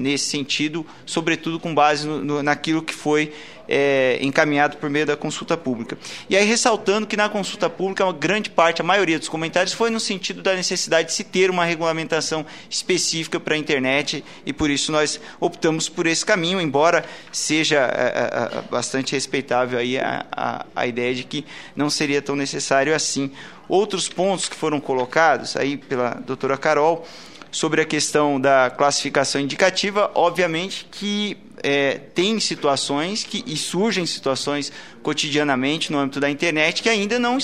nesse sentido, sobretudo com base naquilo que foi encaminhado por meio da consulta pública. E aí, ressaltando que na consulta pública, a maioria dos comentários foi no sentido da necessidade de se ter uma regulamentação específica para a internet, e por isso nós optamos por esse caminho, embora seja bastante respeitável aí a ideia de que não seria tão necessário assim. Outros pontos que foram colocados aí pela doutora Carol, sobre a questão da classificação indicativa, obviamente que tem situações e surgem situações cotidianamente no âmbito da internet que ainda não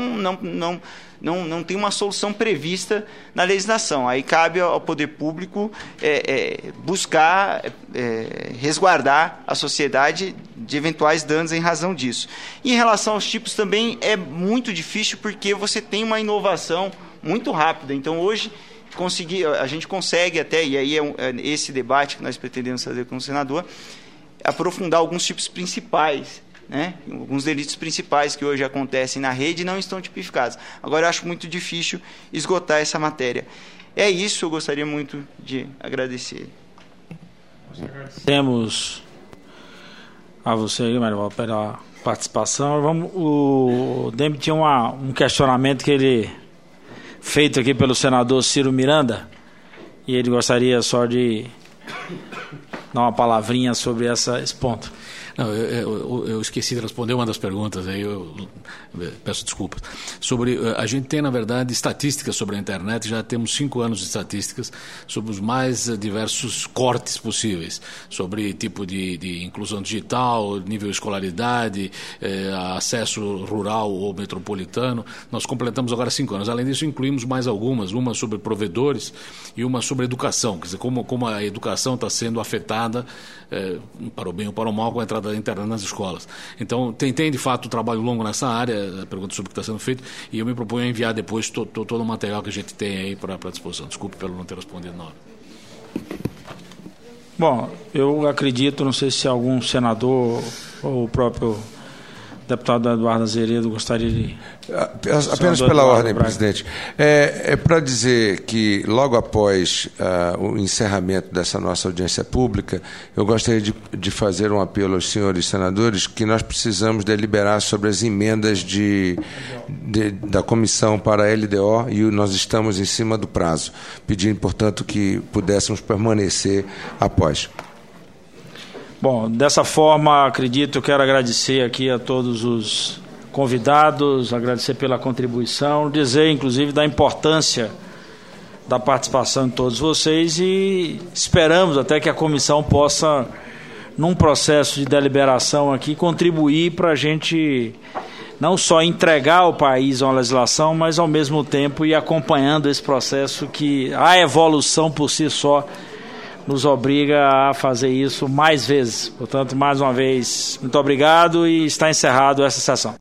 tem uma solução prevista na legislação. Aí cabe ao poder público buscar resguardar a sociedade de eventuais danos em razão disso. E em relação aos tipos também é muito difícil, porque você tem uma inovação muito rápida. Então hoje a gente consegue até, e aí esse debate que nós pretendemos fazer com o senador, aprofundar alguns tipos principais, né? Alguns delitos principais que hoje acontecem na rede não estão tipificados. Agora, eu acho muito difícil esgotar essa matéria. É isso, eu gostaria muito de agradecer. Temos a você, Marival, pela participação. O Demi tinha um questionamento que ele feito aqui pelo senador Ciro Miranda, e ele gostaria só de dar uma palavrinha sobre esse ponto. Não, eu esqueci de responder uma das perguntas, aí eu peço desculpas. A gente tem, na verdade, estatísticas sobre a internet, já temos 5 anos de estatísticas sobre os mais diversos cortes possíveis, sobre tipo de inclusão digital, nível de escolaridade, acesso rural ou metropolitano. Nós completamos agora 5 anos. Além disso, incluímos mais algumas, uma sobre provedores e uma sobre educação, quer dizer, como a educação está sendo afetada, para o bem ou para o mal, com a entrada da internet nas escolas. Então, tem de fato um trabalho longo nessa área, a pergunta sobre o que está sendo feito, e eu me proponho a enviar depois todo o material que a gente tem aí para disposição. Desculpe pelo não ter respondido na hora. Bom, eu acredito, não sei se algum senador ou o próprio deputado Eduardo Azeredo gostaria de... Apenas pela ordem, presidente. É para dizer que, logo após o encerramento dessa nossa audiência pública, eu gostaria de fazer um apelo aos senhores senadores que nós precisamos deliberar sobre as emendas da comissão para a LDO, e nós estamos em cima do prazo, pedindo, portanto, que pudéssemos permanecer após. Bom, dessa forma, acredito, quero agradecer aqui a todos os convidados, agradecer pela contribuição, dizer, inclusive, da importância da participação de todos vocês, e esperamos até que a comissão possa, num processo de deliberação aqui, contribuir para a gente não só entregar ao país uma legislação, mas, ao mesmo tempo, ir acompanhando esse processo, que a evolução por si só nos obriga a fazer isso mais vezes. Portanto, mais uma vez, muito obrigado, e está encerrado essa sessão.